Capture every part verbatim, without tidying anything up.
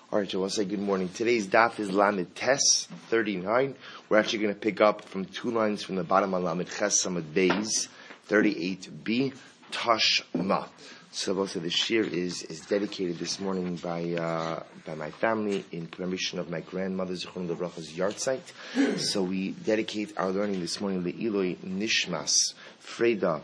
All right, so I'll say good morning. Today's daf is Lamed Tes thirty-nine. We're actually going to pick up from two lines from the bottom on Lamed Ches Samad Beis thirty-eight b Tashma. So we'll say the shir is is dedicated this morning by uh, by my family in commemoration of my grandmother Zichron Livracha's yahrzeit. So we dedicate our learning this morning to Eloi Nishmas Freda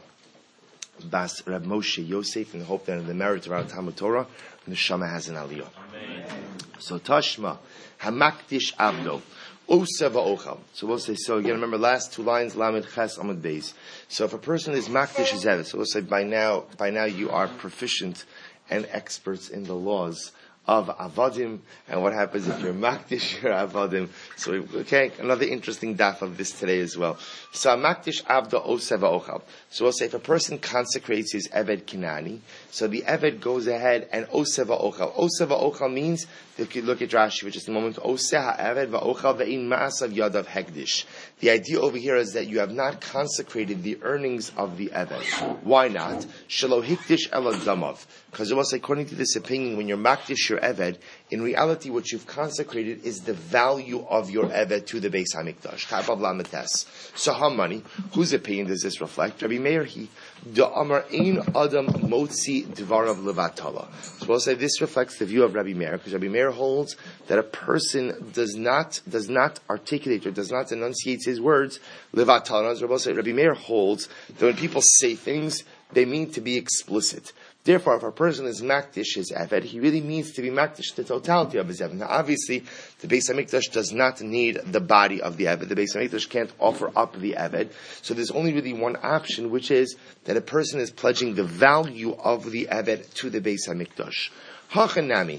Bas Reb Moshe Yosef, in the hope that in the merit of our Talmud Torah, the Neshama has an aliyah. Amen. So Tashma, Hamakdish Avdo, Osa va'ochal. So we'll say, so again, remember last two lines, Lamed Ches Amud Beis. So if a person is Makdish Zevet, so we'll say by now, by now you are proficient and experts in the laws of Avadim, and what happens if you're Makdish your Avadim. So, okay, another interesting daf of this today as well. So, Makdish Avda Osa va'ochal. So we'll say if a person consecrates his Eved Kinani, so the Eved goes ahead and Osa va'ochal. Osa va'ochal means, if you look at Rashi for just a moment, Osa ha'eved va'ochal ve'in ma'asav yadav hekdish. The idea over here is that you have not consecrated the earnings of the Eved. Why not? Shelo hikdish ela damav. Because it was according to this opinion, when you're Makdish your Eved, in reality what you've consecrated is the value of your Eved to the Beis HaMikdash. Chabav Lametes. So how many? Whose opinion does this reflect? Rabbi Meir, he, the Amar Ein Adam Motzi Dvarav Levatala. So we'll say this reflects the view of Rabbi Meir, because Rabbi Meir holds that a person does not, does not articulate or does not enunciate his words, Levatala. We'll say Rabbi Meir holds that when people say things, they mean to be explicit. Therefore, if a person is makdish his Eved, he really means to be makdish the totality of his Eved. Now, obviously, the Beis HaMikdash does not need the body of the Eved. The Beis HaMikdash can't offer up the Eved. So there's only really one option, which is that a person is pledging the value of the Eved to the Beis HaMikdash. Hachanami.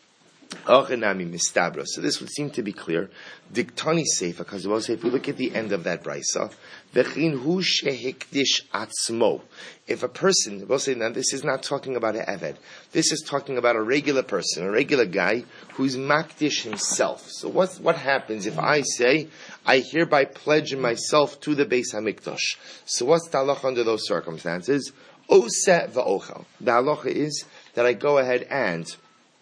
Hachanami mistabra. So this would seem to be clear. Diktani seifa, because we'll say if we look at the end of that brisa, v'chin hu shehikdish atzmo. If a person, we'll say now this is not talking about an Eved. This is talking about a regular person, a regular guy who's makdish himself. So what what happens if I say, I hereby pledge myself to the Beis HaMikdash? So what's the halacha under those circumstances? Oseh va'ochal. The halacha is that I go ahead and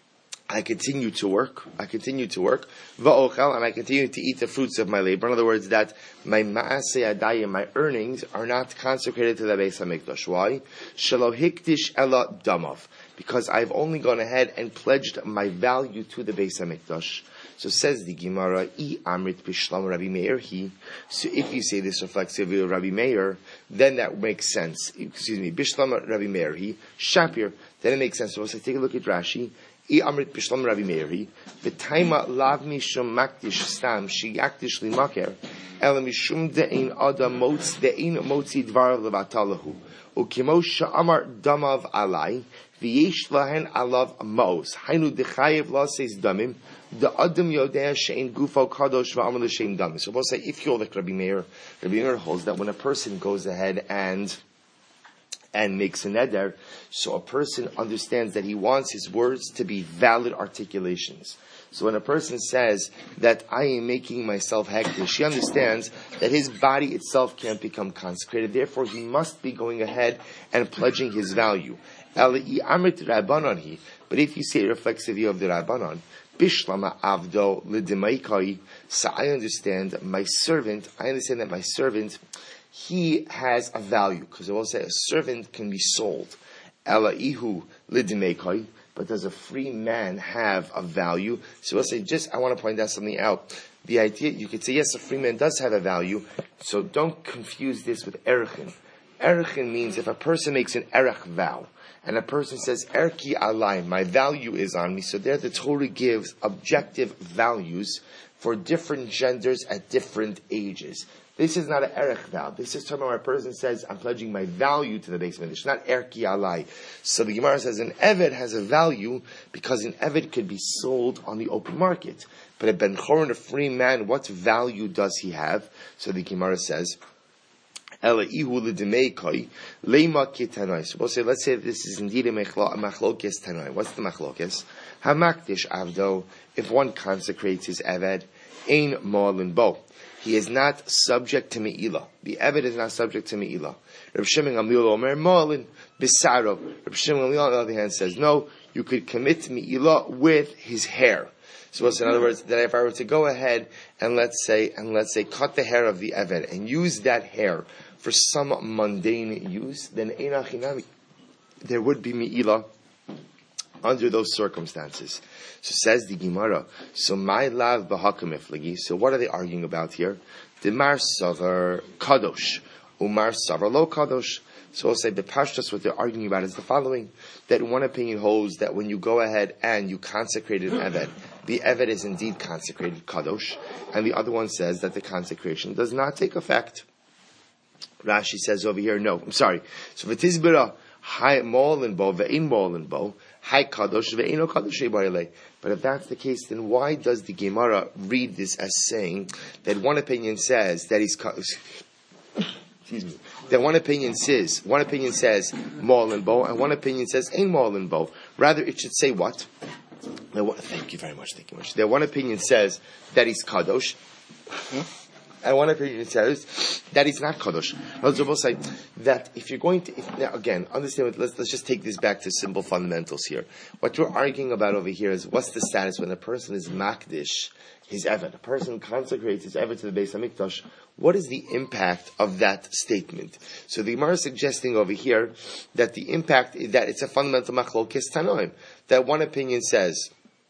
I continue to work, I continue to work, va'ochal, and I continue to eat the fruits of my labor. In other words, that my ma'aseh adayim, my earnings, are not consecrated to the Beis HaMikdash. Why? Shelo hikdish ela damav. Because I've only gone ahead and pledged my value to the Beis HaMikdash. So says the Gemara, I amrit bishlam Rabbi Meir he. So if you say this reflects the view of Rabbi Meir, then that makes sense. Excuse me, bishlam Rabbi Meir he, shapir, then it makes sense. So let's take a look at Rashi. I amrit bishlam Rabbi Meir he, v'taima lav mishum makdish stam sheyakdish limaker, ela mishum de'in adam motz de'in motzi dvar levatalahu, ukimo sha'amar damav alai, v'yesh lahen alav maos, hainu dechayev laseis damim, the adam yodeh she'in gufo kadosh v'amal l'shein damim. So we'll say, if you're like Rabbi Meir, Rabbi Meir holds that when a person goes ahead and and makes a neder, so a person understands that he wants his words to be valid articulations. So when a person says that I am making myself hektish, he understands that his body itself can't become consecrated. Therefore, he must be going ahead and pledging his value. But if you say it reflects the view of the Rabbanon, Bishlama avdo l'demaikai, so I understand my servant, I understand that my servant, he has a value, because I will say a servant can be sold. Ela ihu lidimekoi, but does a free man have a value? So we'll say, just, I want to point out something out. The idea, you could say, yes, a free man does have a value, so don't confuse this with erechin. Erechin means if a person makes an erech vow, and a person says, erki alai, my value is on me, so there the Torah gives objective values for different genders at different ages. This is not an erech vow. This is talking about where a person says, I'm pledging my value to the Beis HaMikdash, not erki alai. So the Gemara says an Eved has a value because an Eved could be sold on the open market. But a Ben Choron, a free man, what value does he have? So the Gemara says, Ela ihu l'demeikoi leima kitanoi. So we'll say, let's say this is indeed a machlokes tanoi. What's the machlokes? Hamakdish avdo, if one consecrates his Eved, ein mo'alin bo. he is not subject to Me'ilah. The Eved is not subject to Me'ilah. Reb Shimon Gamliel Omer Mo'alin Bisaro. Reb Shimon Gamliel on the other hand says, no, you could commit Me'ilah with his hair. So in other words, that if I were to go ahead and let's say, and let's say cut the hair of the Eved and use that hair for some mundane use, then Eina Chinami, there would be Me'ilah under those circumstances. So says the Gemara, so my lav b'hakam iflagi. So what are they arguing about here? Demar savar kadosh, umar savar lo kadosh. So I'll say the pashtus, what they're arguing about is the following: that one opinion holds that when you go ahead and you consecrate an eved, the eved is indeed consecrated kadosh, and the other one says that the consecration does not take effect. Rashi says over here, no, I'm sorry. So v'tizbira hay mo'alin bo ve'in mo'alin bo. Hi kadosh ve'eno kadosh e'barele. But if that's the case, then why does the Gemara read this as saying that one opinion says that he's excuse me, that one opinion says one opinion says ma'al and bo, and one opinion says ain't ma'al and bo. Rather, it should say what? Now, thank you very much. Thank you very much. That one opinion says that he's kadosh. Hmm? And one opinion says that it's not kadosh. Another will say that if you're going to, if, now again, understand. Let's let's just take this back to simple fundamentals here. What we're arguing about over here is what's the status when a person is makdish his eved. A person consecrates his eved to the Beis Hamikdash. What is the impact of that statement? So the Gemara is suggesting over here that the impact is that it's a fundamental machlokes tanoim. That one opinion says.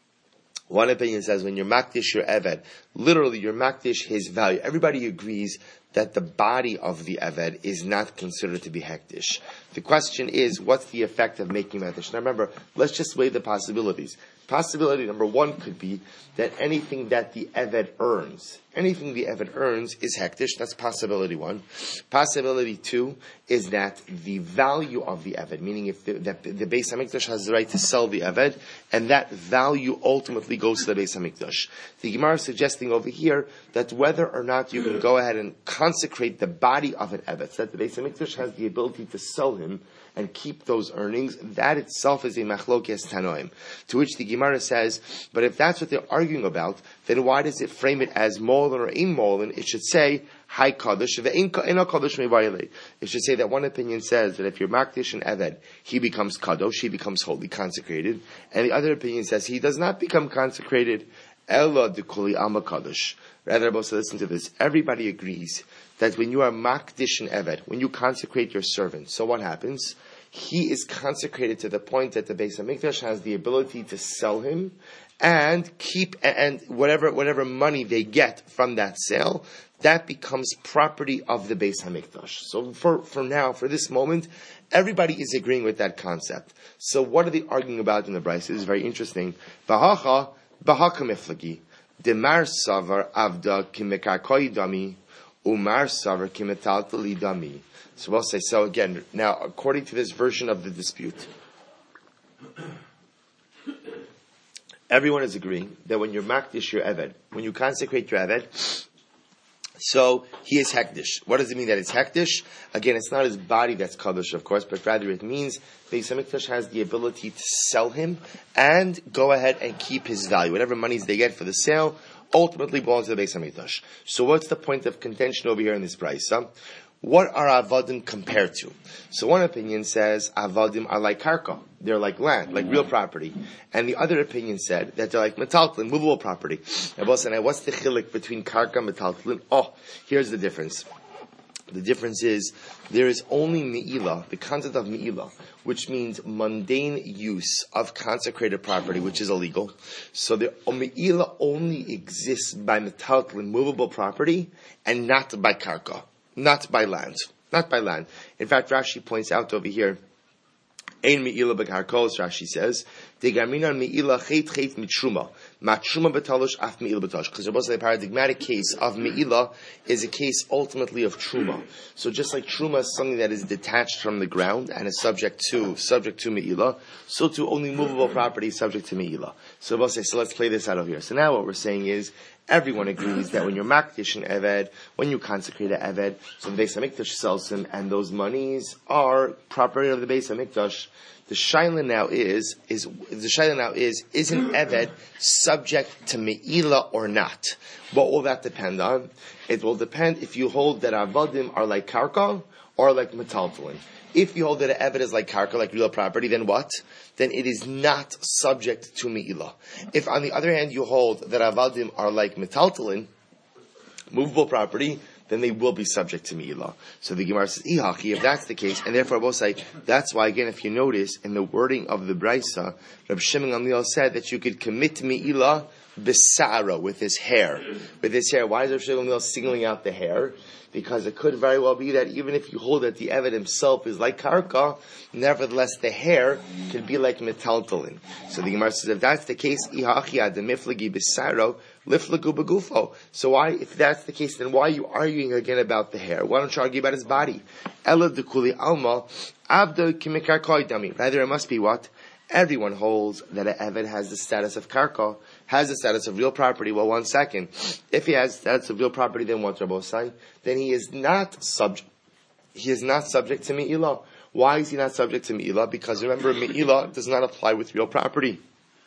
One opinion says when you're makdish your eved, literally you're makdish his value. Everybody agrees that the body of the eved is not considered to be hektish. The question is, what's the effect of making hektish? Now remember, let's just weigh the possibilities. Possibility number one could be that anything that the eved earns, anything the eved earns is hektish. That's possibility one. Possibility two is that the value of the eved, meaning if the, that the Beis Hamikdash has the right to sell the eved, and that value ultimately goes to the Beis Hamikdash. The Gemara is suggesting over here that whether or not you can go ahead and consecrate the body of an eved, so that the Beis Hamikdash has the ability to sell him and keep those earnings, that itself is a machlokes tanoim. To which the Gemara says, but if that's what they're arguing about, then why does it frame it as molin or in molin? It should say, Hai kadosh ve'in kadosh me'varele. It should say that one opinion says that if you're makdish and eved, he becomes kadosh, he becomes holy, consecrated, and the other opinion says he does not become consecrated. Ella dekuli alma kadosh. Rather, both listen to this. Everybody agrees that when you are makdish and eved, when you consecrate your servant, so what happens? He is consecrated to the point that the Beis Hamikdash has the ability to sell him and keep, and whatever whatever money they get from that sale, that becomes property of the Beis Hamikdash. So for, for now, for this moment, everybody is agreeing with that concept. So what are they arguing about in the Brisa? This is very interesting. Bahacha, bahacha miflagi. Demar savar avda kimekarkoi dami, umar savar kimetaltali dami. So we'll say, so again, now according to this version of the dispute, everyone is agreeing that when you're makdish your eved, when you consecrate your eved, so he is hektish. What does it mean that it's hektish? Again, it's not his body that's kadosh, of course, but rather it means Beis Hamikdash has the ability to sell him and go ahead and keep his value. Whatever monies they get for the sale ultimately belongs to the Beis Hamikdash. So what's the point of contention over here in this price? Huh? What are avadim compared to? So one opinion says avadim are like karka. They're like land, like real property. And the other opinion said that they're like metaltlin, movable property. And what's the chilik between karka and metaltlin? Oh, here's the difference. The difference is there is only me'ilah, the concept of me'ilah, which means mundane use of consecrated property, which is illegal. So the me'ilah only exists by metaltlin, movable property, and not by karka. Not by land. Not by land. In fact, Rashi points out over here, Ein me'ilah b'karkos, Rashi says, Degarminan me'ilah chet chet mitruma. Matruma betalosh af me'ilah betosh. Because the paradigmatic case of me'ilah is a case ultimately of truma. So just like truma is something that is detached from the ground and is subject to, subject to me'ilah, so too only movable property is subject to me'ilah. So we'll say, so let's play this out over here. So now what we're saying is, everyone agrees that when you're makdish and eved, when you consecrate an eved, so the Beis Hamikdash sells him, and those monies are property of the Beis Hamikdash. The shaila now is, is, the shaila now is, is an eved subject to me'ila or not? What will that depend on? It will depend if you hold that avadim are like karka or like metaltalin. If you hold that an eved is like karka, like real property, then what? Then it is not subject to me'ila. If on the other hand you hold that avadim are like metaltalin, movable property, then they will be subject to Me'ilah. So the Gemara says, Ihaki, if that's the case, and therefore both say, that's why again, if you notice, in the wording of the Braisa, Reb Shimon Gamliel said that you could commit Me'ilah besara, with his hair. With his hair. Why is Reb Shimon Gamliel singling out the hair? Because it could very well be that even if you hold that the Eved himself is like Karka, nevertheless the hair can be like metaltalin. So the Gemara says, if that's the case, Ihaki ad miflagi besaro, liflagu begufo. So why, if that's the case, then why are you arguing again about the hair? Why don't you argue about his body? Ella dekuli alma, abdo kimikar koidami. Rather, it must be what? Everyone holds that an Eved has the status of karka, has the status of real property. Well, one second. If he has the status of real property, then what's Rabbosai? Then he is not subject, he is not subject to Me'ilah. Why is he not subject to Me'ilah? Because remember, Me'ilah does not apply with real property.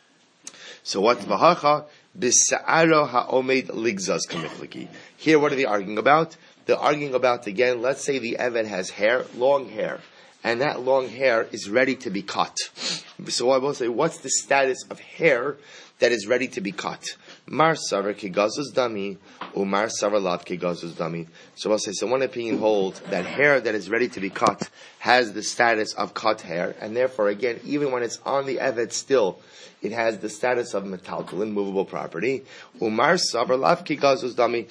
So what? V'hacha b'sa'aro ha'omed ligzaz kamifliki. Here, what are they arguing about? They're arguing about, again, let's say the Eved has hair, long hair, and that long hair is ready to be cut. So I will say, what's the status of hair that is ready to be cut? Mar savar kegazuz dami, or mar savar lav kegazuz dami. So I'll say, so one opinion holds that hair that is ready to be cut has the status of cut hair, and therefore, again, even when it's on the Eved still, it has the status of metaltalin, movable property. Umar savar lav kegazuz dami.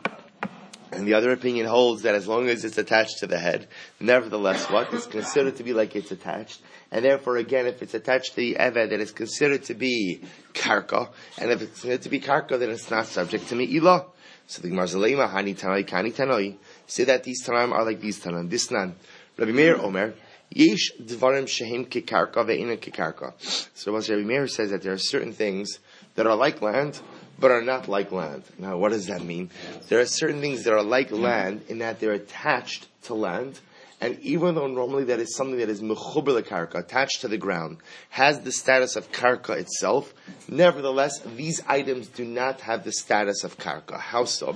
And the other opinion holds that as long as it's attached to the head, nevertheless, what? It's considered to be like it's attached. And therefore, again, if it's attached to the Eved, then it's considered to be karka. And if it's considered to be karka, then it's not subject to Me'ilah. So the Gemara Zalema, Hani Tanoi, Kani Tanoi, say that these Tanaim are like these Tanaim. This Nan. Rabbi Meir Omer, Yesh Dvarim Shehem Kekarka Ve'ina Kekarka. So Rabbi Meir says that there are certain things that are like land, but are not like land. Now, what does that mean? There are certain things that are like land in that they're attached to land, and even though normally that is something that is mechuber karka, attached to the ground, has the status of karka itself, nevertheless, these items do not have the status of karka. How so?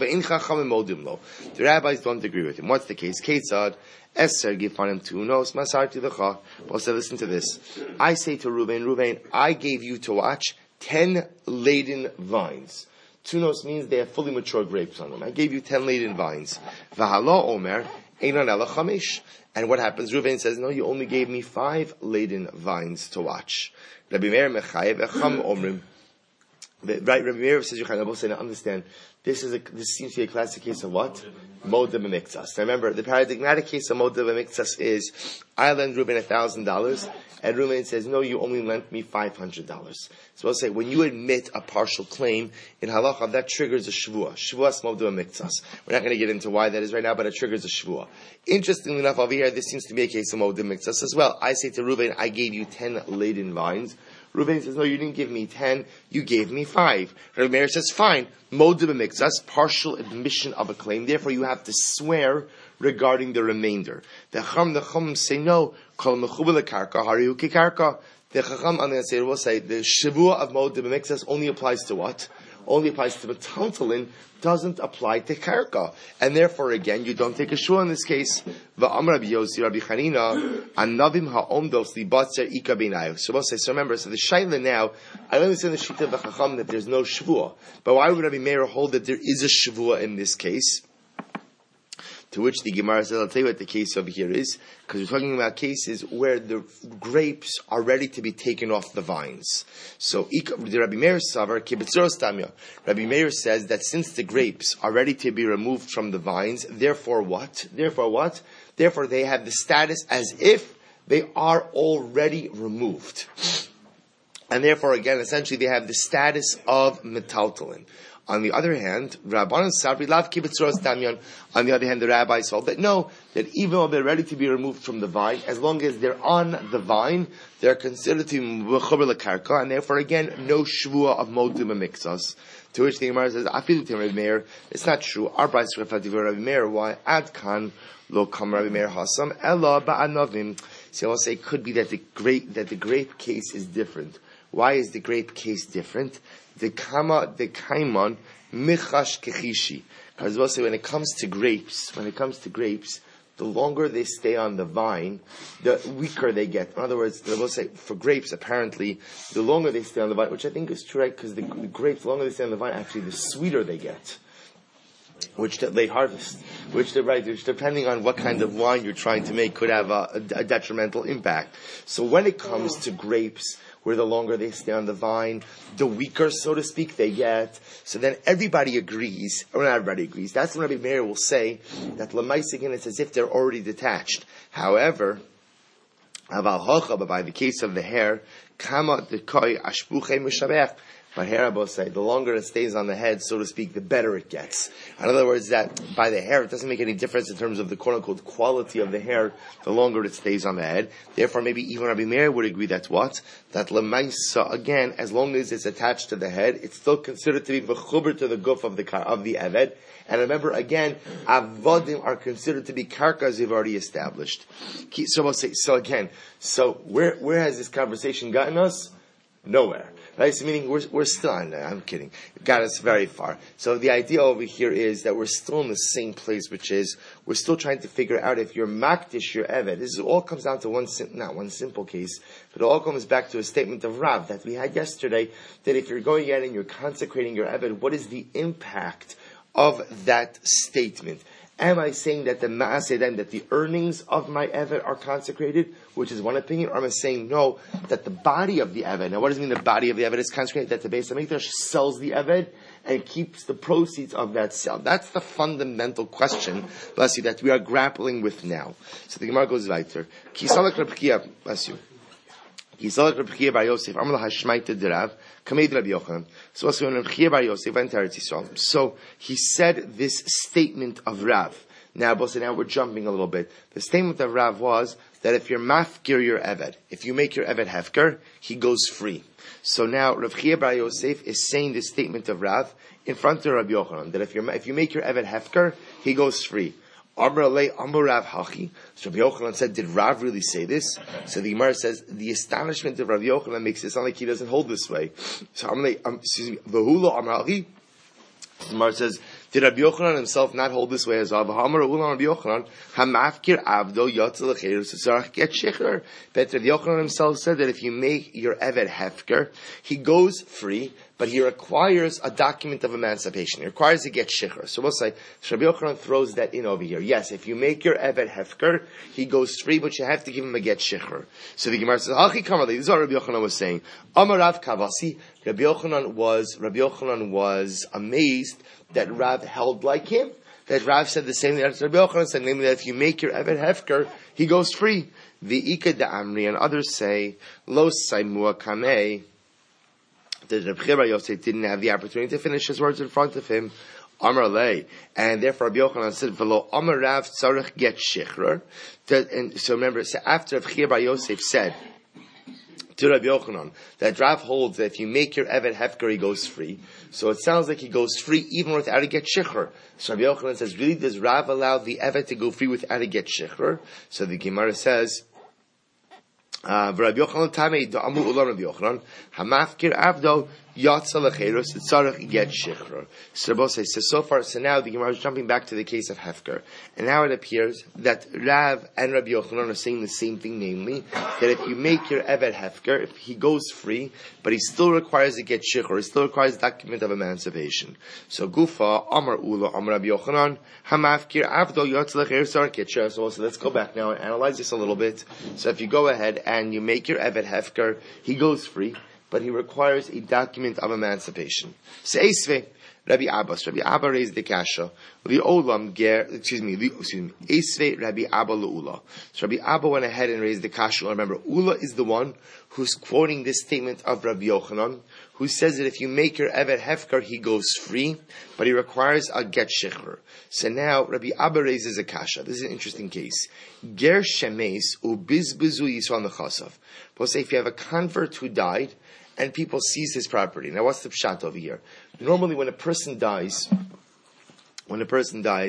The rabbis don't agree with him. What's the case? Ketzad, Eser gifanim tunos, masarti lecha. Also, listen to this. I say to Reuven, Reuven, I gave you to watch ten laden vines. Tunos means they have fully mature grapes on them. I gave you ten laden vines. V'halo omer, einon ela chamish. And what happens? Reuven says, no, you only gave me five laden vines to watch. Rabbi Meir mechayev echam omrim. Right, Rabbi Meir says, Yochanan, both say, now understand, this is a, this seems to be a classic case of what? Modeh b'miktsas. Now remember, the paradigmatic case of modeh b'miktsas is, I lend Reuben a thousand dollars, and Reuben says, no, you only lent me five hundred dollars. So I'll say, when you admit a partial claim, in halacha, that triggers a shvuah. Shvuah modeh b'miktsas. We're not going to get into why that is right now, but it triggers a shvuah. Interestingly enough, over here, this seems to be a case of modeh b'miktsas as well. I say to Reuben, I gave you ten laden vines. Reuben says, no, you didn't give me ten, you gave me five. Rabbi Meir says, fine, modeh b'miktsas, partial admission of a claim, therefore you have to swear regarding the remainder. The Chacham, the Chacham say, no, kol mechubel karka, harihu kikarka. The Chacham, on the answer will say, the shavua of modeh b'miktsas only applies to what? Only applies to metaltalin, doesn't apply to karka. And therefore, again, you don't take a shua in this case. V'am Rabbi Yossi, Rabbi Chanina, anavim ha'omdos libatzer ika b'inayu. So we'll say, so remember, so the shaila now, I understand the shita of the Chacham that there's no shvua. But why would Rabbi Meir hold that there is a shvua in this case? To which the Gemara says, I'll tell you what the case over here is, because we're talking about cases where the grapes are ready to be taken off the vines. So, the Rabbi Meir Savar, Kibitzoros Tamya. Rabbi Meir says that since the grapes are ready to be removed from the vines, therefore what? Therefore what? Therefore they have the status as if they are already removed. And therefore, again, essentially they have the status of metaltalin. On the other hand, Rabbanan Sabri Lav Kibitzoros Damyan. On the other hand, the rabbis hold that no, that even though they're ready to be removed from the vine, as long as they're on the vine, they're considered to be mechuber lekarka, and therefore, again, no shvua of modeh b'miktsas. To which the Gemara says, "Afilu to Rabbi Meir, it's not true. Our brayos reflect Rabbi Meir. Why? Ad kan lo kam Rabbi Meir hasam ella ba'anavim." So I'll say it could be that the grape that the grape case is different. Why is the grape case different? The kama the kaimon michash kechishi. Because we'll say when it comes to grapes, when it comes to grapes, the longer they stay on the vine, the weaker they get. In other words, we'll say for grapes, apparently, the longer they stay on the vine, which I think is true, right? Because the, the grapes, the longer they stay on the vine, actually, the sweeter they get. Which the late harvest, which the right, which depending on what kind of wine you're trying to make, could have a, a, a detrimental impact. So when it comes to grapes, where the longer they stay on the vine, the weaker, so to speak, they get. So then everybody agrees, or not everybody agrees. That's when Rabbi Meir will say that l'maisikin, it's as if they're already detached. However, aval hocha, but by the case of the hair, kama dekoi ashpuche mishabech. But hair, will say, the longer it stays on the head, so to speak, the better it gets. In other words, that by the hair, it doesn't make any difference in terms of the quote-unquote quality of the hair, the longer it stays on the head. Therefore, maybe even Rabbi Meir would agree that's what? That lemaisa, again, as long as it's attached to the head, it's still considered to be v'chuber to the guf of the, of the eved. And remember, again, avodim are considered to be karkas you've already established. So we'll say, so again, so where, where has this conversation gotten us? Nowhere. Right? So meaning we're, we're still on there. I'm kidding. It got us very far. So the idea over here is that we're still in the same place, which is we're still trying to figure out if you're makdish, your eved. This is, all comes down to one, not one simple case, but it all comes back to a statement of Rav that we had yesterday, that if you're going in and you're consecrating your eved, what is the impact of that statement? Am I saying that the ma'aseh then, that the earnings of my eved are consecrated, which is one opinion, or am I saying no, that the body of the eved, now what does it mean the body of the eved is consecrated? That the Beis HaMikdash sells the eved and keeps the proceeds of that sale. That's the fundamental question, bless you, that we are grappling with now. So the Gemara goes weiter. Kisalak Reb Chiya, bless you. Kisalak Reb Chiya bar Yosef, Amar Hashmaita Derav, Kameid Rabbi Yochanan. So also when Reb Chiya bar Yosef went to Eretz Yisrael, so he said this statement of Rav. Now, but now we're jumping a little bit. The statement of Rav was that if you're mafkir your eved, if you make your eved hefker, he goes free. So now Reb Chiya bar Yosef is saying this statement of Rav in front of Rabbi Yochanan, that if you if you make your eved hefker, he goes free. Amar alei Amar Rav Hachi. So Rabbi Yochanan said, did Rav really say this? So the Gemara says, the astonishment of Rabbi Yochanan makes it sound like he doesn't hold this way. So Amar um, excuse me, V'hulo Amar Hachi. The Gemara says, did Rabbi Yochanan himself not hold this way as well? V'hamar ulam Rabbi Yochanan, hamafkir avdo yotzel lecheirus tzarach get shechar. But Rabbi Yochanan himself said that if you make your eved hefker, he goes free, but he requires a document of emancipation. He requires to get shechar. So we'll say, so Rabbi Yochanan throws that in over here. Yes, if you make your eved hefker, he goes free, but you have to give him a get shechar. So the Gemara says, Hachi kamalei. This is what Rabbi Yochanan was saying. Amar Rav Kavasi. Rabbi Yochanan was Rabbi Yochanan was amazed that Rav held like him. That Rav said the same thing as Rabbi Yochanan said, namely that if you make your eved hefker, he goes free. The Ika da Amri, and others say, Lo saimua kamei. That Rabbi Chiya bar Yosef didn't have the opportunity to finish his words in front of him. Amar lei, and therefore Rabbi Yochanan said, "V'lo Amar Rav tzarich get shechrer." And so remember, so after Rabbi Chiya bar Yosef said to Rabbi Yochanan that Rav holds that if you make your eved hefker, he goes free. So it sounds like he goes free even without a get shechrer. So Rabbi Yochanan says, really, does Rav allow the eved to go free without a get shechrer? So the Gemara says, Uh, Rabbi Yochanan Tamei Amru Ulam Rabbi Yochanan Hamafkir Avdo Yatsa Lecheirus Tzarech Get Shechrer. So Rabbi says, so so far, so now the Gemara is jumping back to the case of Hefker, and now it appears that Rav and Rabbi Yochanan are saying the same thing, namely that if you make your Eved Hefker, if he goes free, but he still requires to get Shechrer, he still requires document of emancipation. So Gufa Amar Ula Amar Rabbi Yochanan Hamafkir Avdo Yatsa Lecheirus Tzarech Get Shechrer. So let's go back now and analyze this a little bit. So if you go ahead and you make your Eved Hefker, he goes free, but he requires a document of emancipation. Seisve, Rabbi Abbas, Rabbi Abba raised the kasha. The olam ger, excuse me, the, excuse me, Esve Rabbi Abba leula. So Rabbi Abba went ahead and raised the kasha. Remember, Ula is the one who's quoting this statement of Rabbi Yochanan, who says that if you make your Eved Hefker, he goes free, but he requires a get shechrer. So now Rabbi Abba raises a kasha. This is an interesting case. Ger shemes ubizbizu yisrael nechasav. We'll say if you have a convert who died, and people seize his property. Now, what's the pshat over here? Normally, when a person dies, when a person dies,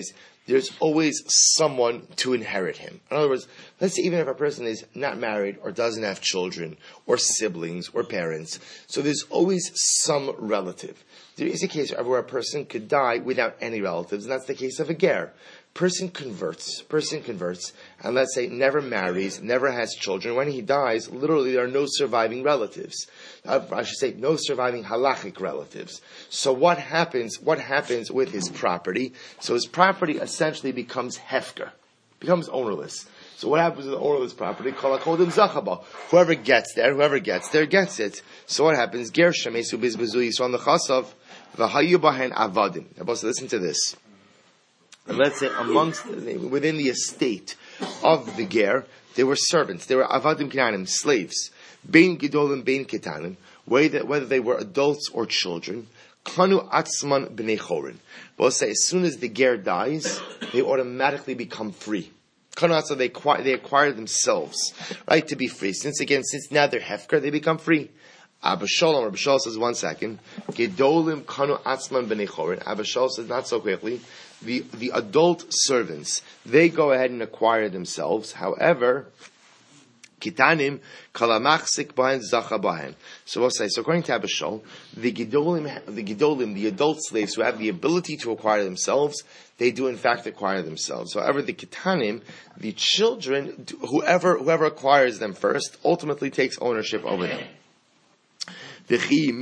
there's always someone to inherit him. In other words, let's say even if a person is not married or doesn't have children or siblings or parents, so there's always some relative. There is a case where a person could die without any relatives, and that's the case of a ger. Person converts, person converts, and let's say never marries, never has children. When he dies, literally there are no surviving relatives. Uh, I should say no surviving halachic relatives. So what happens, what happens with his property? So his property essentially becomes hefker, becomes ownerless. So what happens with the ownerless property? Whoever gets there, whoever gets there, gets it. So what happens? Ger shemesu bizbezu yisrael nechasav v'hayu bahen avadim. Now, so listen to this. And let's say amongst, within the estate of the ger, there were servants, there were avadim kinanim, slaves, bein gidolim, bein ketanim, whether, whether they were adults or children, kanu atzman b'nei chorin. We'll say as soon as the ger dies, they automatically become free. Kanu atzman, they acquire, they acquire themselves, right, to be free. Since again, since now they're hefker, they become free. Abba Shalom, Abba Shalom says, one second, Gedolim kanu atzman b'nei chorin. Abba Shalom says, not so quickly, the, the adult servants, they go ahead and acquire themselves. However, Kitanim kalamachsik bahen zacha bahen. So we'll say, so according to Abba Shalom, the Gedolim, the Gedolim, the adult slaves who have the ability to acquire themselves, they do in fact acquire themselves. However, the Kitanim, the children, whoever, whoever acquires them first, ultimately takes ownership over them. But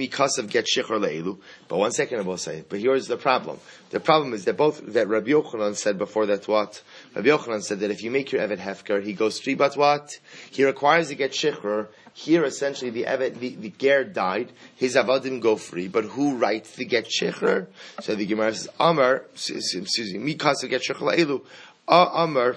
one second I will say, but here's the problem. The problem is that both, that Rabbi Yochanan said before that what? Rabbi Yochanan said that if you make your Evet Hefker, he goes free, but what? He requires to get Shechrer. Here essentially the Evet, the, the Ger died, his Avadim go free, but who writes the get Shechrer? So the Gemara says, Amar, excuse me, Mikas of get Shechrer La'elu, Amar,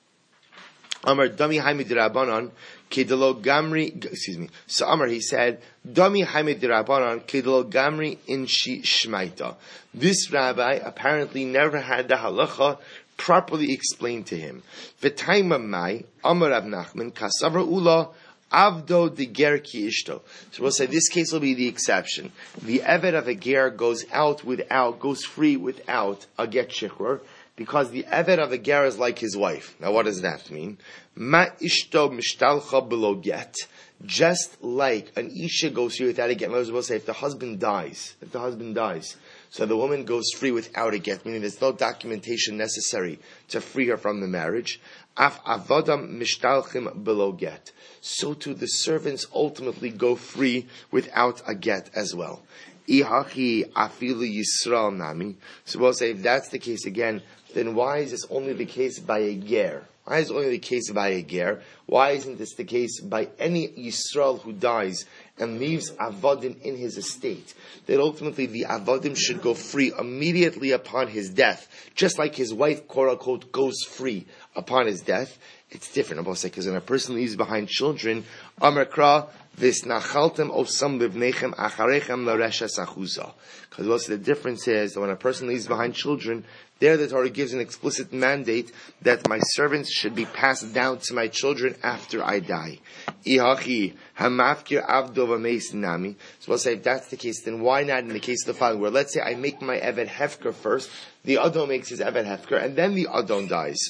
Amar Dami Haimid Rabbanan, Kedelo Gamri, excuse me. So Amar, he said, Dami Haimid Rabbanan, Kedelo Gamri Inshi Shmaita. This rabbi apparently never had the halacha properly explained to him. V'taima mai, Amar Rav Nachman, Kasavra Ula, Avdo de ger ki ishto. So we'll say this case will be the exception. The evet of a ger goes out without, goes free without a get shechur, because the evet of a ger is like his wife. Now what does that mean? Ma ishto mishtalcha below get. Just like an isha goes free without a get. We'll say if the husband dies, if the husband dies, so the woman goes free without a get, meaning there's no documentation necessary to free her from the marriage. Af avodam mishtalchim below get. So too the servants ultimately go free without a get as well. Ihachi afilu Yisrael nami. So we'll say if that's the case again, then why is this only the case by a ger? Why is it only the case by a ger? Why isn't this the case by any Yisrael who dies and leaves avodim in his estate? That ultimately the avodim should go free immediately upon his death, just like his wife, quote unquote, goes free upon his death. It's different, I'm going to say, because when a person leaves behind children, Amar Kra, Visnachaltem osam livnechem acharechem lareshes achuza. Because also the difference is that when a person leaves behind children, there the Torah gives an explicit mandate that my servants should be passed down to my children after I die. Ihachi hamafkir avdo v'meis nami. So we'll say if that's the case, then why not in the case of the following, where let's say I make my Evet Hefker first, the Adon makes his Evet Hefker, and then the Adon dies.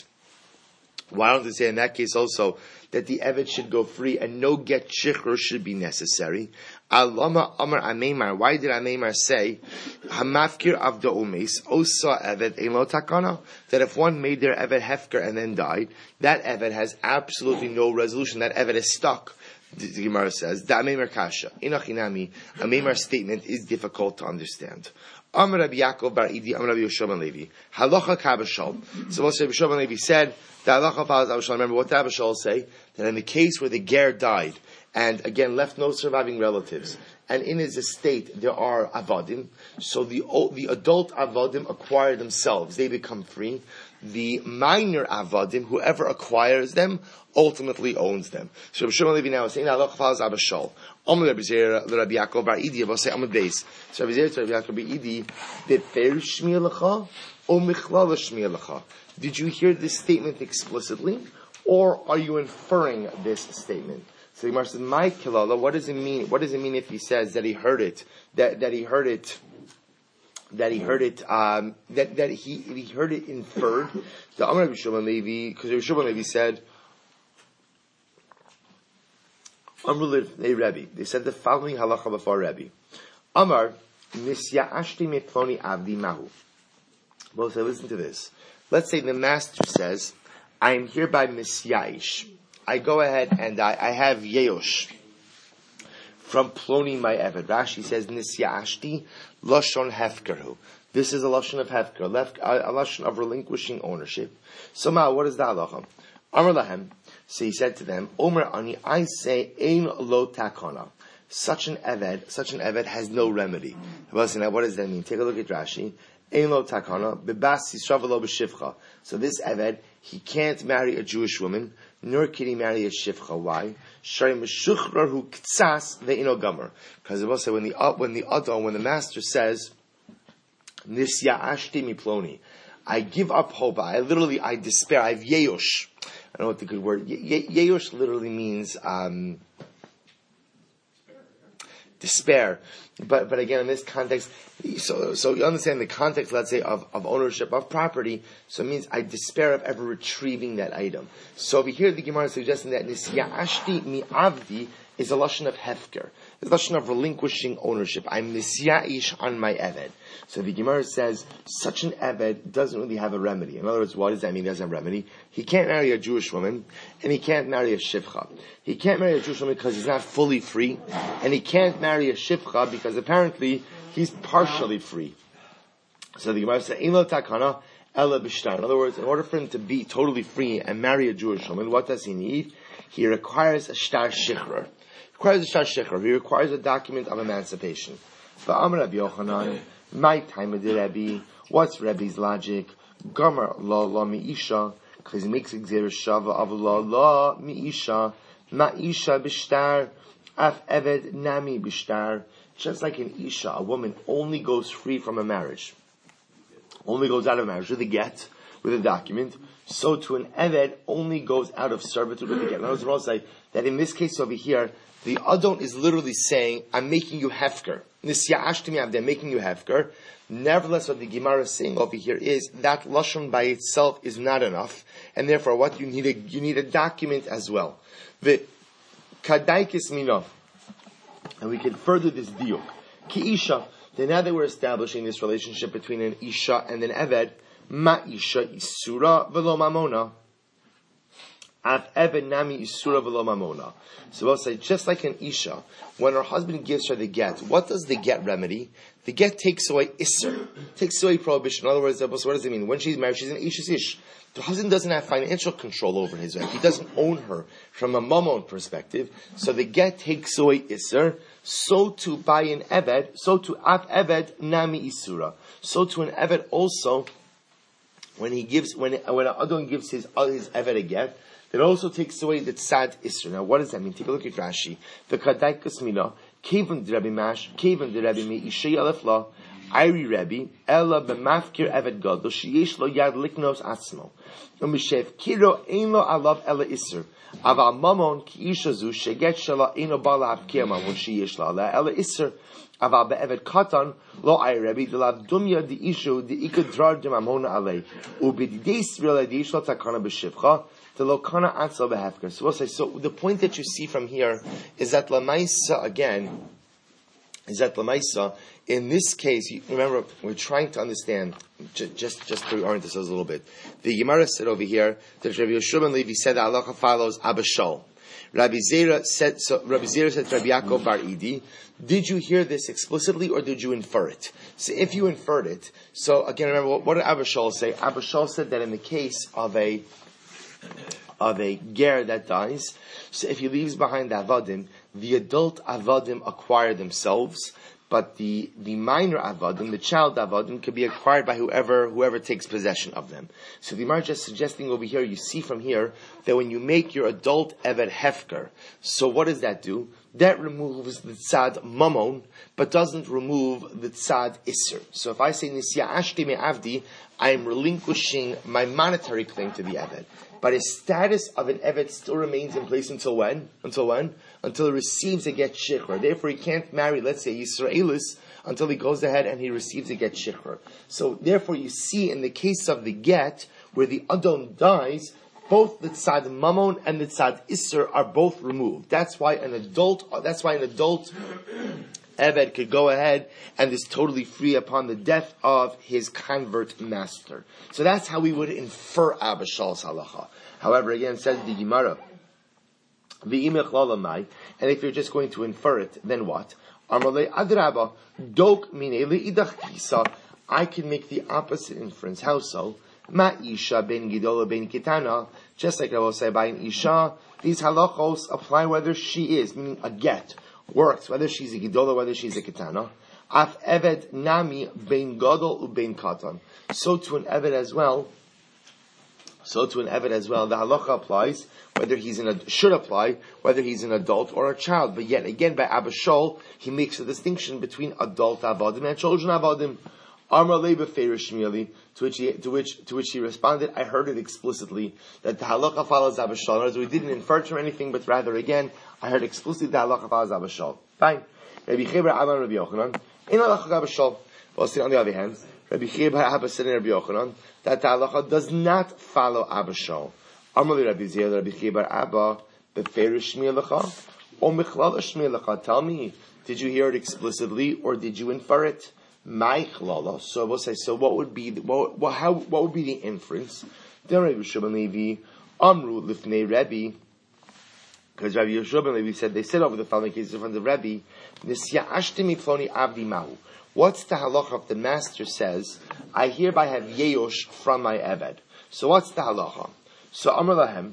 Why don't they say in that case also that the Evet should go free and no get shichr should be necessary? Alama Amar Ameimar. Why did Ameimar say Hamafkir Avda Umes Osa Evet Elo Takana? That if one made their Evet Hefker and then died, that Evet has absolutely no resolution. That Evet is stuck. The Gemara says Da Ameimar Kasha Inachinami. Ameimar's statement is difficult to understand. Amar Rabbi Yaakov Bar Idi Amar Rabbi Yoshua ben Levi Halacha Kabashal. So we'll say Yoshua ben Levi said the halacha follows Abba Shalom. Remember what did Abba Shalom say? That in the case where the ger died and again left no surviving relatives, and in his estate there are avadim, so the the adult avadim acquire themselves; they become free. The minor avadim, whoever acquires them, ultimately owns them. So Rabbi Shimon Levi now is saying halacha follows Abba Shalom. Amar Rabbi Zera Rabbi Yaakov Bar Idi. I will say Amar Beis. So Rabbi Zera to Rabbi Yaakov Bar Idi. Befer shmiya lecha or michlal shmiya lecha. Did you hear this statement explicitly, or are you inferring this statement? So the Gemara says, "My kilala, what does it mean? What does it mean if he says that he heard it, that, that he heard it that he heard it, um, that, that he, he heard it inferred. The Amar Rabbi Shimon Levi, because Rabbi Shimon Levi said, Amar Rebbe, they said the following halacha before Rebbe. Amar, Nisya Ashti me Ploni Avdi Mahu. Well, so listen to this. Let's say the master says, I am hereby misyaish. I go ahead and I, I have yeosh from Ploni my Eved. Rashi says, Nisya Ashti Lashon Hefkerhu. This is a Lashon of Hefker, a Lashon of relinquishing ownership. So now, what is the halacha? Amar Lahem, so he said to them, Omer Ani, I say, Ein lo takona. Such an Eved, such an Eved has no remedy. Well, so now what does that mean? Take a look at Rashi. Ein lo takana, bebas yisrav lo b'shivcha. So this Eved, he can't marry a Jewish woman, nor can he marry a shivcha. Why? Shari meshuchrar hu ktsas ve'ino gomer. Because it will say when the when the adon, when the master says, Nisya ashti miploni, I give up hope. I literally, I despair. I have yeyosh. I don't know what the good word. Ye- yeyosh literally means um, despair. But but again, in this context, so so you understand the context, let's say, of, of ownership of property. So it means I despair of ever retrieving that item. So over here, the Gemara is suggesting that Nisya ashti mi avdi is a lashon of hefker. It's a lashon of relinquishing ownership. I'm nisyaish on my eved. So the Gemara says such an eved doesn't really have a remedy. In other words, what does that mean? He doesn't have a remedy. He can't marry a Jewish woman, and he can't marry a shivcha. He can't marry a Jewish woman because he's not fully free, and he can't marry a shivcha because apparently he's partially free. So the Gemara says, "Ein lo takana ela b'shtar." In other words, in order for him to be totally free and marry a Jewish woman, what does he need? He requires a shtar shichrer. Requires a shtar shichrer. He requires a document of emancipation. But Amar Rabbi Yochanan, my time of the Rebbe, what's Rebbe's logic? Gomer la la mi isha, because he makes exer shava of la la mi isha, ma isha b'shtar, af eved nami b'shtar. Just like an isha, a woman only goes free from a marriage, only goes out of marriage with a get, with a document. So to an eved only goes out of servitude with a get. And I was going to say that in this case over here, the adon is literally saying, I'm making you hefker. Nisya ashtimi avdeh, I'm making you hefker. Nevertheless, what the Gemara is saying over here is that lashon by itself is not enough, and therefore, what you need a you need a document as well. The kadaikis mino, and we can further this diuk. Ki isha. Then now that we're establishing this relationship between an isha and an eved, ma isha isura velo mamona. Af eved nami isura velo mamona. So we'll say, just like an isha, when her husband gives her the get, what does the get remedy? The get takes away isser, takes away prohibition. In other words, what does it mean? When she's married, she's an isha's ish. The husband doesn't have financial control over his wife. He doesn't own her from a mammon perspective. So the get takes away isser. So to by an eved, so to af eved nami isura. So to an eved also, when he gives, when when an adon gives his his eved a get, it also takes away the tzad isra. Now, what does that mean? Take a look at Rashi. The kadaikas mina, kevin de Rabbi Mash, kevin de Rabbi me ishay alefla, Iri Rabbi, ella b'mafkir eved gadol, sheyesh lo yad liknos atzmo. U'mishev kiro ein lo alav ella isr. Aval mamon ki isha zu, sheget shala eino bala hafkir mamon, sheyesh lo ala ella isr. Aval be'eved katan, lo Iri Rabbi, de lav dumya di ishu, di ikadrar de mamona alei. U'bididei srila di ishla takana b'shivcha, the lokana atzal behefker. So we'll say, so the point that you see from here is that lamaisa again, is that lamaisa, in this case, you remember, we're trying to understand, just just, just to orient this a little bit. The Gemara said over here, that Rabbi Yeshua ben Levi said that halacha follows Abba Shaul. Rabbi Zera said, so Rabbi Zera said to Rabbi Yaakov bar Idi, did you hear this explicitly or did you infer it? So if you inferred it, so again, remember, what, what did Abba Shaul say? Abba Shaul said that in the case of a of a ger that dies, so if he leaves behind the avadim, the adult avadim acquire themselves, but the, the minor avadim, the child avadim, could be acquired by whoever whoever takes possession of them. So the Gemara is just suggesting over here, you see from here, that when you make your adult eved hefker, so what does that do? That removes the tzad mamon, but doesn't remove the tzad isser. So if I say nisya ashti me avdi, I am relinquishing my monetary claim to the eved. But his status of an eved still remains in place until when? Until when? Until he receives a get shikra. Therefore, he can't marry, let's say, Yisraelis, until he goes ahead and he receives a get shikhr. So therefore you see in the case of the get, where the adon dies, both the tzad mamon and the tzad isser are both removed. That's why an adult, that's why an adult Eved could go ahead and is totally free upon the death of his convert master. So that's how we would infer Abba Shal's halacha. However, again, says the Gemara, and if you're just going to infer it, then what? I can make the opposite inference. How so? Ma isha ben gidola ben kitana. Just like I will say by an isha, these halachos apply whether she is, meaning a get, works, whether she's a gidola, whether she's a kitana. Af eved nami ben gadol u ben katan. So to an eved as well, so to an eved as well, the halacha applies, whether he's an, should apply, whether he's an adult or a child. But yet again, by Abba Shol, he makes a distinction between adult avadim and children avadim. Amar leba feirish shmili, to which he, to which, to which he responded, I heard it explicitly, that the halacha follows Abba Shol. In other words, we didn't infer it from anything, but rather again, I heard explicitly the halacha follows Abba Shol. Fine. Rabbi Cheber Amar Rabbi Yochanan, in halacha Abba Shol. Well, see, on the other hand, Rabbi Cheber Abba said in Rabbi Yochanan, that the halacha does not follow Abba Shol. Amar Rabbi Ziyad, Rabbi Cheber Abba, beferish shmilecha, or michlala shmilecha. Tell me, did you hear it explicitly, or did you infer it? Ma'ichlala. So we'll say, so what would be the, what, what, how, what would be the inference? Then Rabbi Yeshua ben Levi, Amru lifnei Rebbe, because Rabbi Yeshua ben Levi said, they said over the following cases in front of Rebbe, Nisya ashtimi ploni avdi mahu. What's the halacha if the master says, I hereby have yeyosh from my eved? So what's the halacha? So Amar lahem,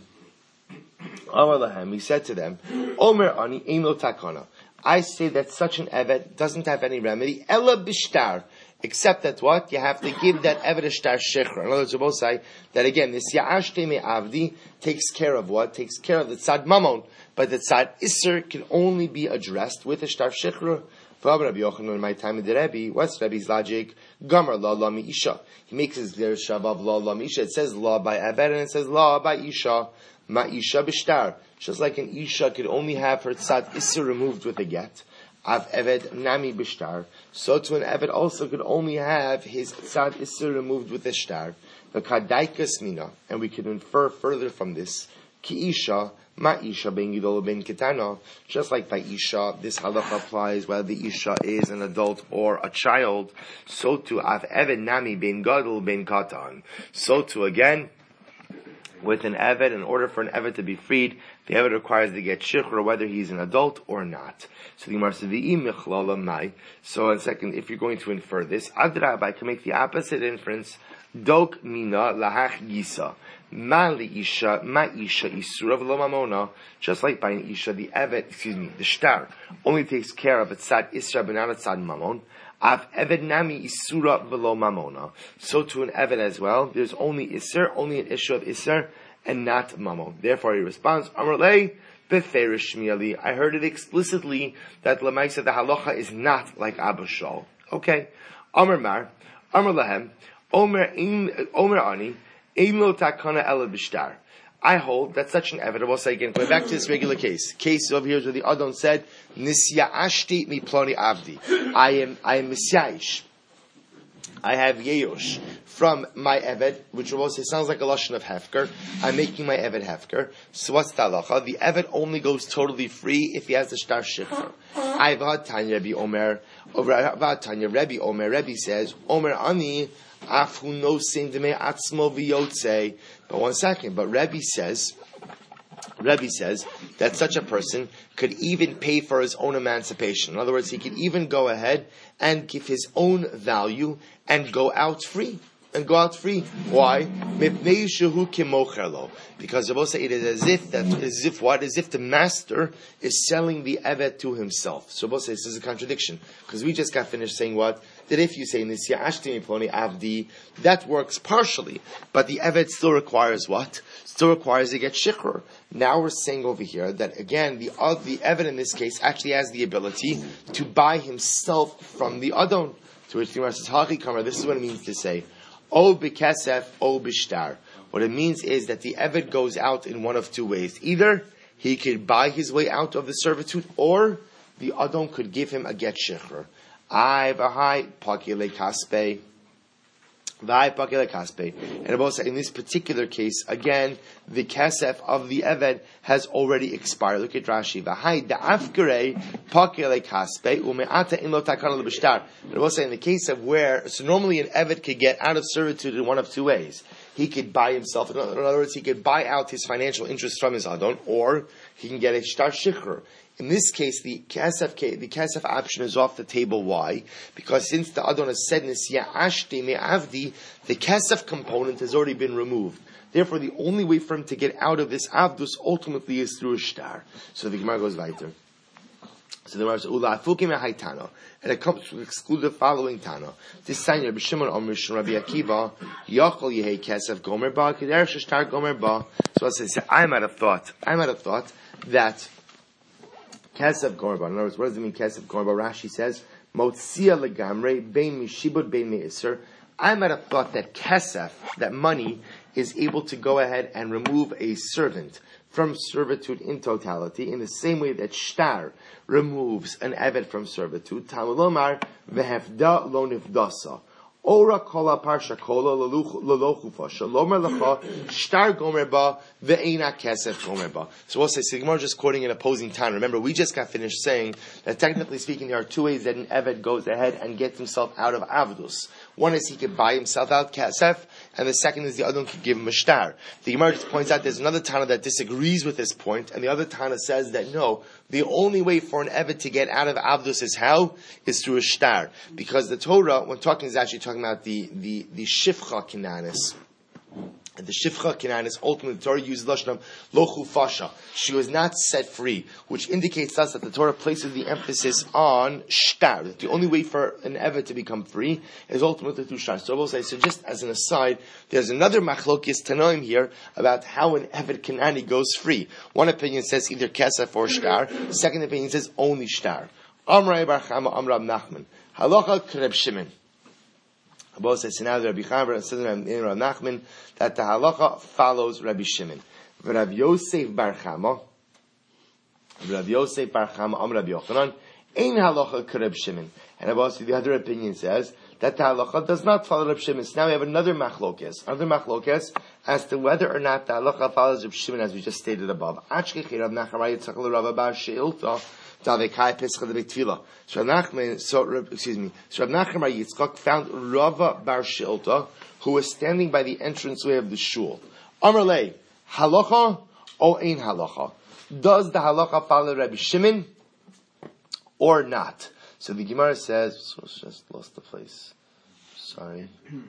Amar lahem, he said to them, Omer ani ein lo takana. I say that such an eved doesn't have any remedy, ella bishtar, except that what? You have to give that eved a shtar shechra. In other words, we both say that again, this ya'ashte me avdi takes care of what? Takes care of the tzad mamon, but the tzad isser can only be addressed with a shtar shechra. Rabbi Yochanan, in my time in the Rebbe, what's Rebbe's logic? Gomer la la mi isha. He makes his there shavav la la mi isha. It says la by eved and it says la by isha. Ma isha bishtar. Just like an isha could only have her tzad isser removed with a get. Av eved nami bishtar. So to an eved also could only have his tzad isser removed with a shtar. The kadaikas mina. And we can infer further from this. Ki isha. Ma isha ben gidol ben kitana. Just like by isha, this halacha applies whether the isha is an adult or a child. So to av eved nami ben gadol ben katan. So to again, with an eved, in order for an eved to be freed, the eved requires to get shikhr, whether he's an adult or not. So the Gemara says, "V'i michlala mai." So, in second, if you're going to infer this, adrab, I can make the opposite inference. Dok mina lahach gisa. Ma li isha, ma isha isura v'lo mamona. Just like by an isha, the eved, excuse me, the shtar only takes care of a tzad isra, but not a tzad mamon. Av eved nami isura v'lo mamona. So to an eved as well, there's only isser, only an issue of isser, and not mamon. Therefore he responds, Amar lei beferish shmiali. I heard it explicitly that lemaisa the halacha is not like Abba Shol. Okay. Amar mar, Amar lahem, Omer in Omer ani, ein lo takana ela bishtar. I hold that such an eved, we'll say again, going back to this regular case. Case over here where the Adon said, Nisya ashti mi ploni avdi. I am, I am Misyayish. I have Yeyosh from my eved, which will say sounds like a lashon of hefker. I'm making my eved hefker. So what's the halacha? The eved only goes totally free if he has the shtar shikhr. I've had Tanya Rebbe Omer, over I've had Tanya Rebbe Omer, Rebbe says, Omer ani, afu no sim deme atzmo v'yotze. But one second, but Rebbe says, Rebbe says that such a person could even pay for his own emancipation. In other words, he could even go ahead and give his own value and go out free. And go out free. Why? Because Rabbi say it is as if that as if what? As if the master is selling the eved to himself. So Rabbi says this is a contradiction. Because we just got finished saying what? That if you say Nisya Ashti Ploni Avdi, that works partially. But the eved still requires what? Still requires to get shikhr. Now we're saying over here that again the uh, the eved in this case actually has the ability to buy himself from the Adon. To which the Gemara says, Haki Kamar, this is what it means to say. O b'kesef, o b'shtar. What it means is that the eved goes out in one of two ways. Either he could buy his way out of the servitude, or the Adon could give him a get shikhr. I v'hai pakile kaspe. V'hai pakile kaspe. And Rabbi said, in this particular case, again, the kesef of the eved has already expired. Look at Rashi. V'hai da'afkere pakile kaspe ume'ata in lo takana l'bishtar. Rabbi said, in the case of where, so normally an eved could get out of servitude in one of two ways. He could buy himself, in other words, he could buy out his financial interest from his adon, or he can get a shtar shikhr. In this case, the kesef, the kesef option is off the table. Why? Because since the adon has said nisya ashti me'avdi, the kesef component has already been removed. Therefore, the only way for him to get out of this avdus ultimately is through a shtar. So the Gemara goes weiter. So the Gemara says, "Ula afukim haitano," and it comes to exclude the following tana. This sign Rabbi Shimon Omer Shon Rabbi Akiva Yachol Yehei Kesef Gomer Ba Keder Shtar Gomer Ba. So I say, I might have thought, I might have thought that Kesef Gomer Ba. In other words, what does it mean Kesef Gomer Ba? Rashi says, Motzia Legamre Bein Mishibud Bein Meiser. I might have thought that Kesef, that money, is able to go ahead and remove a servant from servitude in totality, in the same way that shtar removes an eved from servitude. Talmud vehefda lo nifdasa. Ora kola parsha kola lolochu fasha. Lomer lecha shtar gomer ba ve'ena kesef gomer ba. So we'll say, Sigmar just quoting an opposing time. Remember, we just got finished saying that technically speaking, there are two ways that an eved goes ahead and gets himself out of avdus. One is he could buy himself out kesef, and the second is the other one could give him a shtar. The Gemara just points out there's another Tana that disagrees with this point, and the other Tana says that no, the only way for an eved to get out of avdus is how? Is through a shtar. Because the Torah, when talking, is actually talking about the, the, the shifcha kinanis. And the shifcha kinanis, ultimately the Torah uses the lashon of lochu fasha. She was not set free, which indicates to us that the Torah places the emphasis on shtar. That the only way for an eved to become free is ultimately through shtar. So I will say, so just as an aside, there's another machlokis tanoim here about how an eved kanani goes free. One opinion says either kesef or shtar. The second opinion says only shtar. Amrei bar Chama Amrab Nachman halacha k'Reb Shimon. Abba says, so now the Rabbi Chaim says in Rav Nachman that the halacha follows Rabbi Shimon. Rav Yosef bar Chama, Rav Yosef bar Chama, Am Rabbi Yochanan, ein halacha k'Reb Shimon. And Abba says the other opinion says that the halacha does not follow Rabbi Shimon. So now we have another machlokes, another machlokes as to whether or not the halacha follows Rabbi Shimon, as we just stated above. Achkechi Rav Nachman yitzchak l'Rav Bar Sheilta. So Rav Nachman, so excuse me, so Rav Nachman Bar Yitzchak found Rava Bar Shilta, who was standing by the entranceway of the shul. Amar lei, halacha or ein halacha? Does the halacha follow Rabbi Shimon or not? So the Gemara says, so it's just lost the place. Sorry.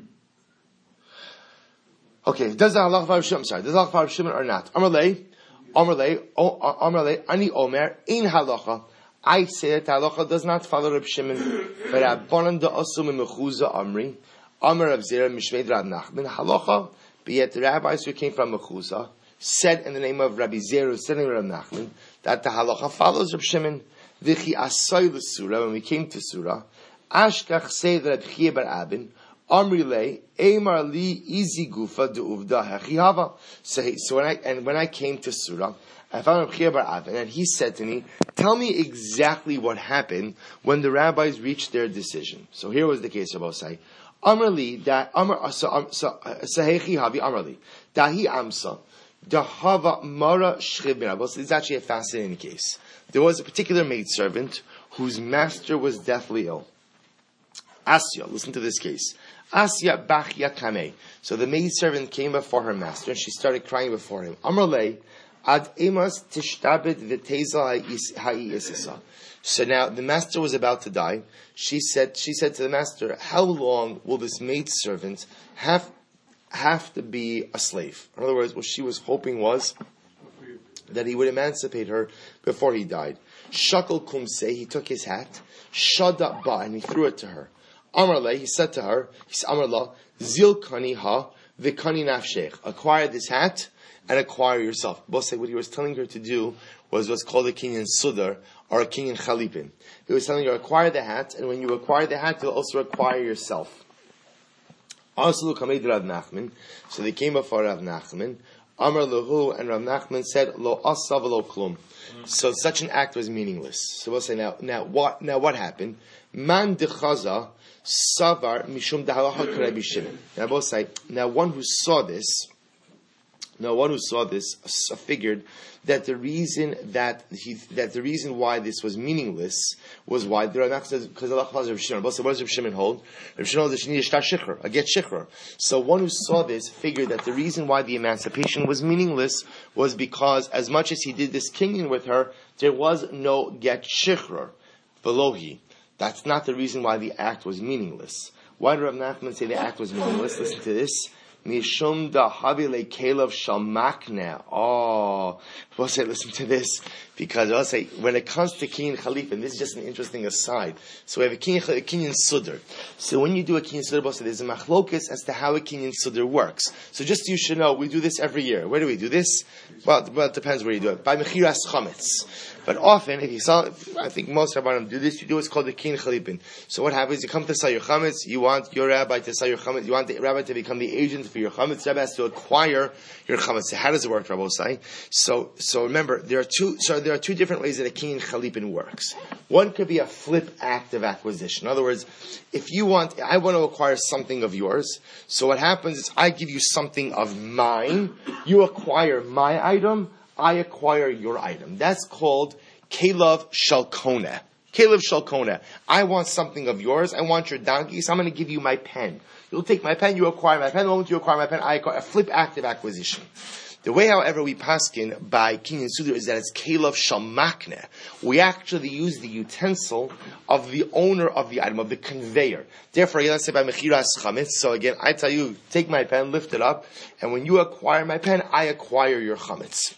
Okay, does the halacha follow Shimon? Sorry, does the halacha follow Shimon or not? Amar lei. Amarle, Amarle, Ani Omer, in halacha. I say that halacha does not follow Reb Shimon, but Rabbanan da asum mechuza Amri, Amar Rav Zera Mishmeid Rav Nachman halacha. But yet the rabbis who came from Mechuza said in the name of Rabbi Zera, who said in Rav Nachman, that the halacha follows Reb Shimon. V'chi asay l'sura, when we came to Surah, Ashkach say that Reb Chia bar Abin, Amrile, Eimar li izi gufa de uvda hechihava. So when I and when I came to Surah, I found Reb Chia bar Avin, and he said to me, "Tell me exactly what happened when the rabbis reached their decision." So here was the case of Osai. Amrli that Amr so hechihavi Amrli dahi amsa dahava mara shchib. This is actually a fascinating case. There was a particular maidservant whose master was deathly ill. Asya, listen to this case. Asya bachya kameh. So the maidservant came before her master and she started crying before him. Amrlei ad emas tishtabed v'teza ha'isisa. So now the master was about to die. She said, she said to the master, how long will this maidservant have have to be a slave? In other words, what she was hoping was that he would emancipate her before he died. Shakal kumse, he took his hat, shada ba, and he threw it to her. Amarle, he said to her, he said, Amarla, zil kani ha, vikani nafshech. Acquire this hat and acquire yourself. Both say what he was telling her to do was what's called a king in Sudar or a king in Chalipin. He was telling her, acquire the hat, and when you acquire the hat, you'll also acquire yourself. Also, Rav Nachman. So they came before Rav Nachman. Amar Lahu, and Rav Nachman said, Lo asa v'lo klum. So such an act was meaningless. So we'll say now, now what? Now what happened? Man dechaza savar mishum dahalacha k'Rabbi Shimon. Now both say, now one who saw this, now one who saw this uh, figured that the reason that he that the reason why this was meaningless was why the Rav Nachman says because Allah calls Rav Shimon. Both say, what does Rav Shimon hold? Rav Shimon holds that she needed shtar shikhr, a get shikhr. So one who saw this figured that the reason why the emancipation was meaningless was because as much as he did this kinyan with her, there was no get shikhr. Velohi. That's not the reason why the act was meaningless. Why did Rav Nachman say the act was meaningless? Listen to this. Mishum da habile kelev shamakne. Oh, we'll say, listen to this, because I'll say, when it comes to kinyan chalipin, this is just an interesting aside. So we have a kinyan, a kinyan sudr. So when you do a kinyan sudr, we'll say there's a machlokus as to how a kinyan sudr works. So just so you should know, we do this every year. Where do we do this? Well, well it depends where you do it. By mechiras chametz. But often, if you saw, I think most rabbanim do this, you do what's called the kinyan chalipin. So what happens? You come to sell your chametz, you want your rabbi to sell your chametz, you want the rabbi to become the agent for your chametz, the rabbi has to acquire your chametz. So how does it work, Rabbi Osai? So, so remember, there are two, so there are two different ways that a kinyan chalipin works. One could be a flip act of acquisition. In other words, if you want, I want to acquire something of yours, so what happens is I give you something of mine, you acquire my item, I acquire your item. That's called Kelev Shalkona. Kelev Shalkona. I want something of yours. I want your donkey, so I'm going to give you my pen. You'll take my pen, you acquire my pen. The moment you acquire my pen, I acquire a flip active acquisition. The way, however, we paskin by kinyan sudr is that it's Kelev Shalmakne. We actually use the utensil of the owner of the item, of the conveyor. Therefore, let's say by mechiras chametz. So again, I tell you, take my pen, lift it up, and when you acquire my pen, I acquire your chametz.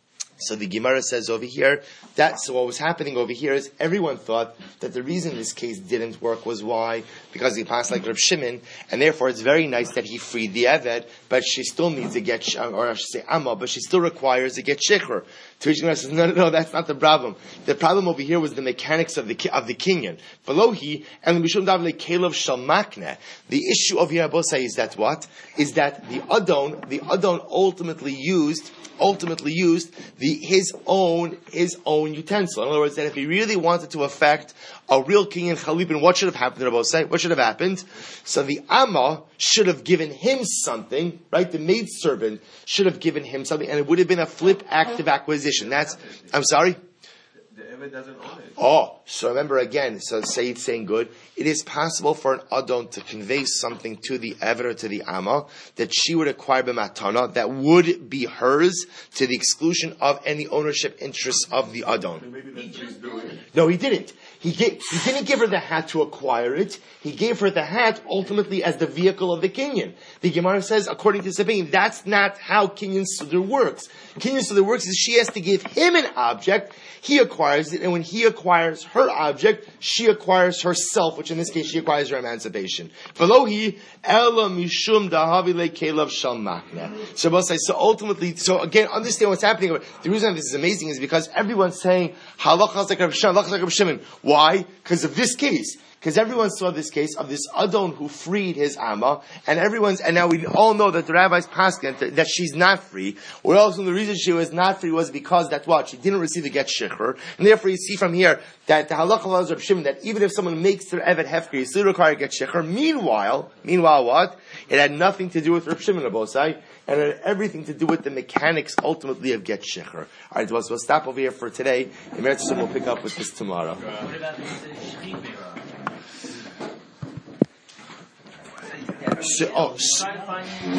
So the Gemara says over here, that, so what was happening over here is everyone thought that the reason this case didn't work was why? Because he passed like Reb Shimon, and therefore it's very nice that he freed the Eved, but she still needs to get, or I should say Amma, but she still requires to get Shikhr. To which Gemara says, no, no, no, that's not the problem. The problem over here was the mechanics of the of the kinyan. Velohi, and the Mishum Davle Kelev Shalmakne. The issue over here, Abosai, is that what? Is that the Adon, the Adon ultimately used ultimately used the his own his own utensil. In other words, that if he really wanted to affect a real kinyan chalipin, what should have happened? Rabbi say, what should have happened? So the Amma should have given him something, right? The maidservant should have given him something, and it would have been a flip active acquisition. That's, I'm sorry? The Eved doesn't own it. Oh, so remember again, so Sayyid's saying good. It is possible for an Adon to convey something to the Eved or to the Amma that she would acquire b'matana that would be hers to the exclusion of any ownership interests of the Adon. Maybe that's what he's doing. No, he didn't. He, gave, he didn't give her the hat to acquire it. He gave her the hat ultimately as the vehicle of the kinyan. The Gemara says, according to Sabine, that's not how kinyan sudr works. Kinyan sudr works is she has to give him an object, he acquires it, and when he acquires her object, she acquires herself, which in this case she acquires her emancipation. Velohi ela mishum dahavile kelev shalmakne. So both say, so ultimately, so again, understand what's happening. The reason this is amazing is because everyone's saying halachas like Reb Shimon, halachas like Reb Shimon. Why? Because of this case. Because everyone saw this case of this Adon who freed his Amma, and everyone's, and now we all know that the rabbis passed that, that she's not free. Or also the reason she was not free was because that what? She didn't receive the get shikhr. And therefore you see from here that the halacha of Reb Shimon, that even if someone makes their Evet Hefker, you still require get shikhr. Meanwhile, meanwhile what? It had nothing to do with Reb Shimon Abosai, and it had everything to do with the mechanics ultimately of get shikhr. Alright, well, so we'll stop over here for today. In Meretz we'll pick up with this tomorrow. What about the shechit? So, oh,